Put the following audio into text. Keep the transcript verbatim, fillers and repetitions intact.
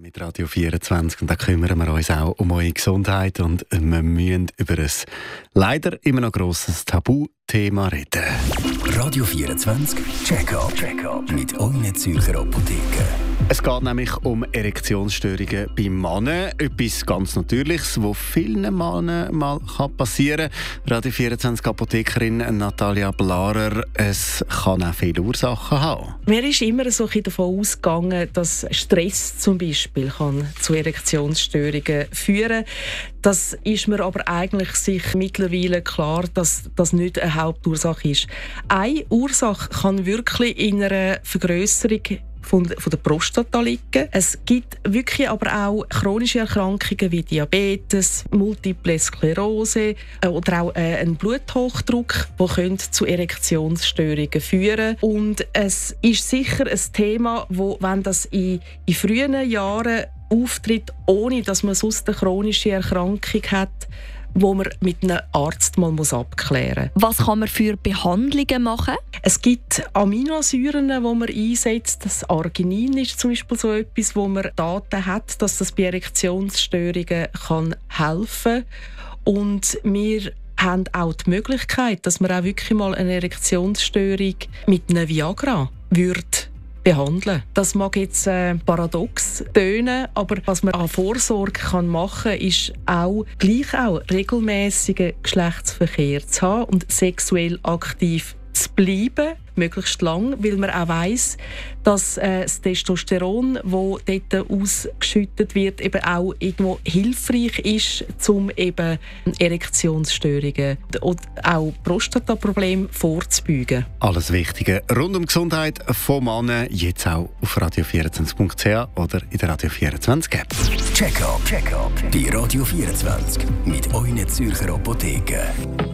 Mit Radio vierundzwanzig und da kümmern wir uns auch um eure Gesundheit und wir müssen über ein leider immer noch grosses Tabuthema reden. Radio vierundzwanzig Check-up Check-up mit euren Zürcher Apotheken. Es geht nämlich um Erektionsstörungen bei Männern. Etwas ganz Natürliches, das vielen Männern mal passieren kann. Radio vierundzwanzig Apothekerin Natalia Blarer, es kann auch viele Ursachen haben. Mir ist immer so ein bisschen davon ausgegangen, dass Stress zum Beispiel kann zu Erektionsstörungen führen kann. Das ist mir aber eigentlich sich mittlerweile klar, dass das nicht eine Hauptursache ist. Eine Ursache kann wirklich in einer Vergrösserung von, von der Prostata liegen. Es gibt wirklich aber auch chronische Erkrankungen wie Diabetes, Multiple Sklerose oder auch äh, einen Bluthochdruck, die zu Erektionsstörungen führen können. Und es ist sicher ein Thema, wo, wenn das in, in frühen Jahren auftritt, ohne dass man sonst eine chronische Erkrankung hat, wo man mit einem Arzt mal abklären muss. Was kann man für Behandlungen machen? Es gibt Aminosäuren, die man einsetzt. Das Arginin ist zum Beispiel so etwas, wo man Daten hat, dass das bei Erektionsstörungen kann helfen kann. Und wir haben auch die Möglichkeit, dass man auch wirklich mal eine Erektionsstörung mit einem Viagra würde behandeln. Das mag jetzt äh, paradox tönen, aber was man an Vorsorge kann machen kann, ist auch gleich auch regelmäßigen Geschlechtsverkehr zu haben und sexuell aktiv zu bleiben, möglichst lang, weil man auch weiss, dass äh, das Testosteron, das dort ausgeschüttet wird, eben auch irgendwo hilfreich ist, um eben Erektionsstörungen und auch Prostataprobleme vorzubeugen. Alles Wichtige rund um die Gesundheit von Männern jetzt auch auf radio vierundzwanzig punkt c h oder in der Radio vierundzwanzig App. Check-up Check-up bei Radio vierundzwanzig mit euren Zürcher Apotheken.